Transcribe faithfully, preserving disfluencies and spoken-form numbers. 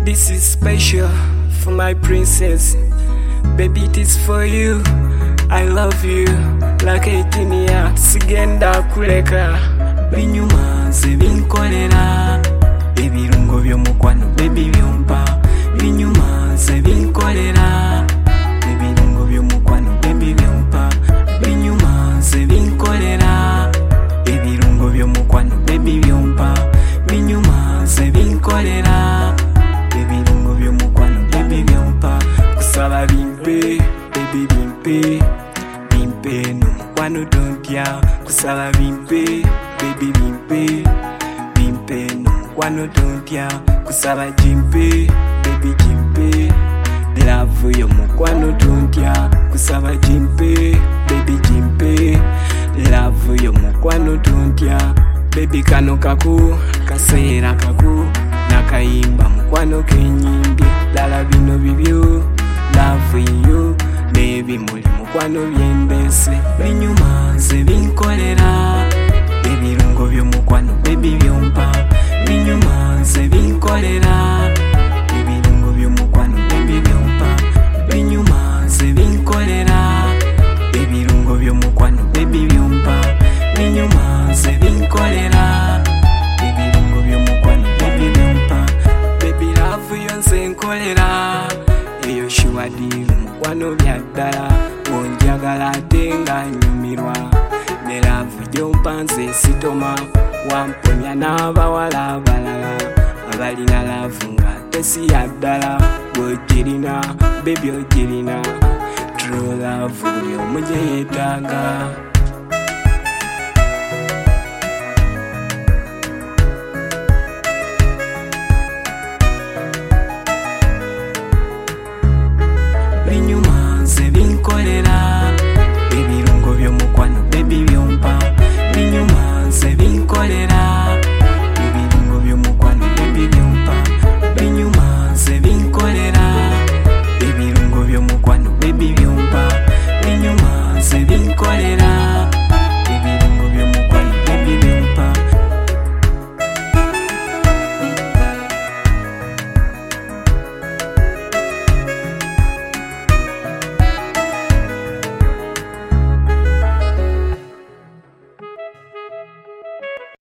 This is special for my princess. Baby, it is for you. I love you like eighteen years. Sigenda kuleka binyuma ze binkolera ebirungo by'omukwano baby byompa binyuma ze binkolera ebirungo by'omukwano baby byompa binyuma ze binkolera ebirungo by'omukwano baby byompa binyuma ze binkolera ebirungo by'omukwano baby byompa kusaba bimpe baby bimpe bimpe n'omukwano tontya kusaba bimpe baby bimpe bimpe n'omukwano tontya kusaba jimpe baby jimpe love y'omukwano tontya kusaba jimpe baby jimpe love y'omukwano tontya baby kano kaku kaseera kaku nakayimba mukwano kenyimbi lala bino bibyo love you baby muli mukwano byendese binyuma ze binkolera ebirungo by'omukwano baby byompa binyuma ze binkolera ebirungo by'omukwano baby byompa binyuma ze binkolera ebirungo by'omukwano baby byompa binyuma ze binkolera ebirungo by'omukwano baby byompa baby love yonse nkolera eyo shiwadira mukwano byaddala onjagala ate nga nyumirwa ne love gyompa nze sitoma wamponya n'abawala abalala abalina love nga tesiyaddala bwogirina baby ogirina true love buli omu gye yeetaaga.